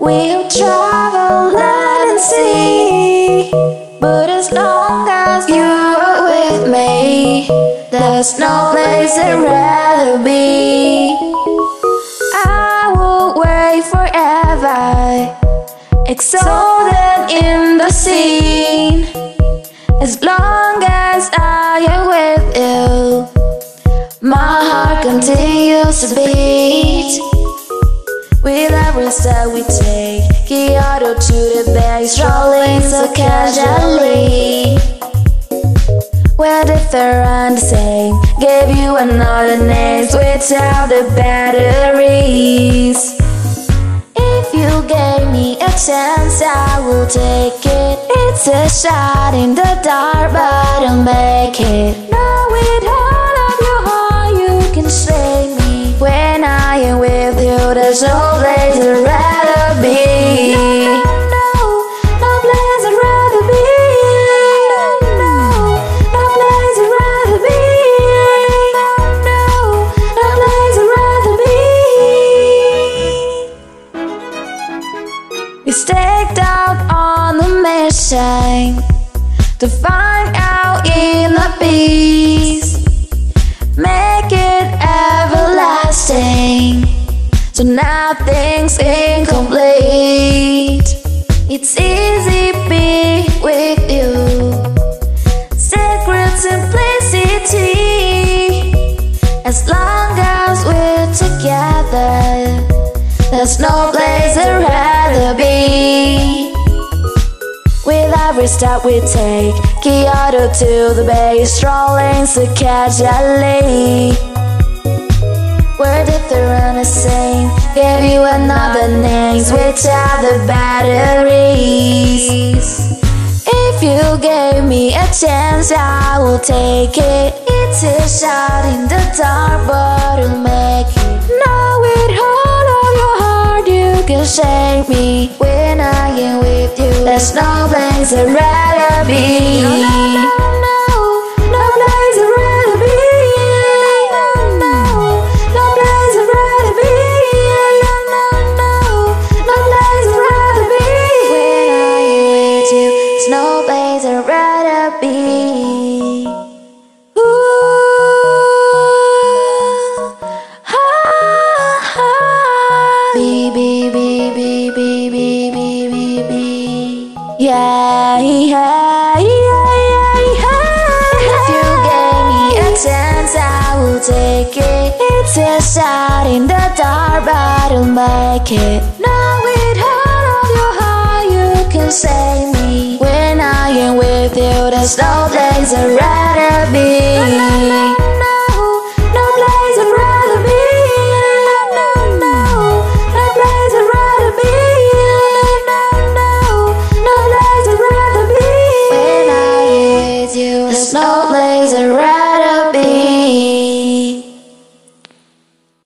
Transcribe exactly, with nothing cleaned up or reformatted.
We'll travel land and sea, but as long as you are with me, there's no place I'd rather be. I will wait forever, exalted in the scene, as long as I am with you. My heart continues to beat. With every step we take, Kyoto to the bay, strolling so casually. We're different, the same, gave you another name without the batteries. If you gave me a chance, I will take it. It's a shot in the dark, but I'll make it. Now with all of your heart, you can save me. When I am with you, there's no place I'd rather be. No, no, no, no place I'd rather be. No, no, no place I'd rather be. No, no, no place I'd rather be. We staked out on the mission to find out inner peace, make it everlasting, so nothing's incomplete. It's easy being with you, sacred simplicity. As long as we're together, there's no place I'd rather be. With every step we take, Kyoto to the bay, strolling so casually. We're different, the same, gave you another name without the batteries. If you gave me a chance, I will take it. It's a shot in the dark, but I'll make it. Now with all of your heart, you can shake me. When I am with you, there's no place I'd rather be. No, no, no, no place I'd rather be. No, no, no place I'd rather be. No, no, no, no place I'd rather be. When I am with you, there's no place I'd rather be. Ooh, ah, ah. Be, be, be, be, be, be, be, be, be. Yeah, yeah, yeah, yeah, yeah. If you gave me a chance, I will take it. It's a shot in the dark, but I'll make it. Now with all of your heart, you can save me. When I am with you, there's no place I'd rather be.